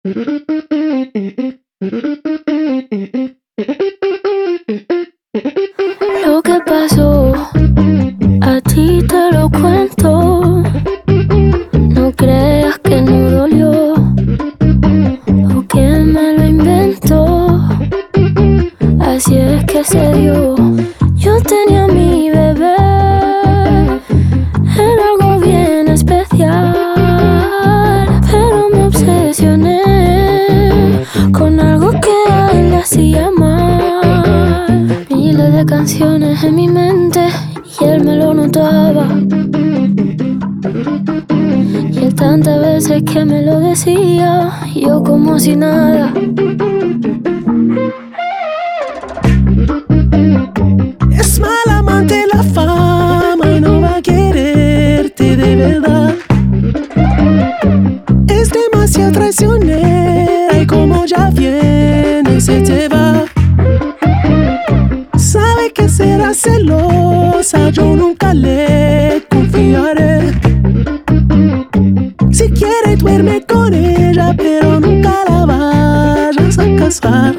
Lo que pasó, a ti te lo cuento. No creas que no dolió o que me lo inventó. Así es que se dio. Yo tenía a mi bebé, era algo bien especial, pero me obsesioné con algo que a él le hacía mal. Miles de canciones en mi mente y él me lo notaba. Y él tantas veces que me lo decía, yo como si nada. Es mal amante la fama y no va a quererte de verdad. Es demasiado traicionera y como ya viene se te va. Sabe que será celosa, yo nunca le confiaré. Si quiere duerme con ella, pero nunca la vayas a casar.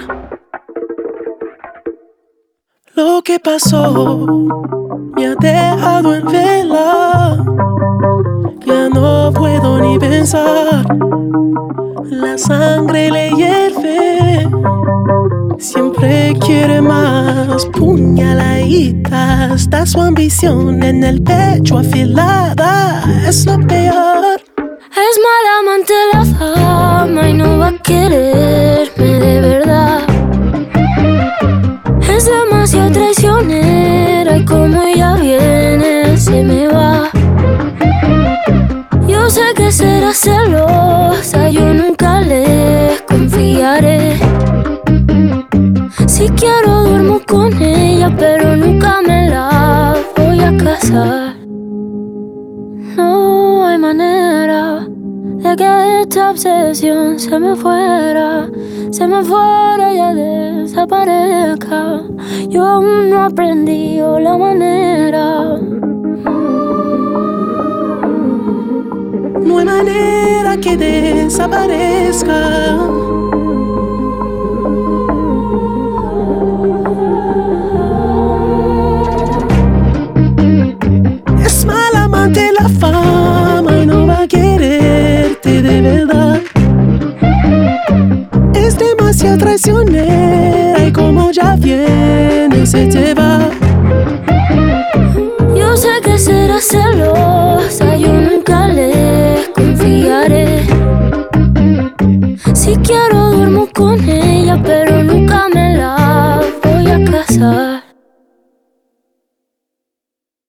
Lo que pasó me ha dejado en vela. Ya no puedo ni pensar. La sangre le hierve. Siempre quiere más. Puñaladita. Está su ambición en el pecho afilada. Es lo peor. Es mala amante la fama y no va a quererme de verdad. Es demasiado traicionera y como ella viene se me va. Yo sé que será celosa, yo nunca le confiaré. Si quiero duermo con ella, pero nunca me la voy a casar. No hay manera de que esta obsesión se me fuera y ya desaparezca. Yo aún no aprendí la manera. No hay manera que desaparezca. Es mal amante la fama y no va a quererte de verdad. Es demasiado traicionera y como ya viene se te va. Yo sé que será celosa, yo nunca le confiaré. Si quiero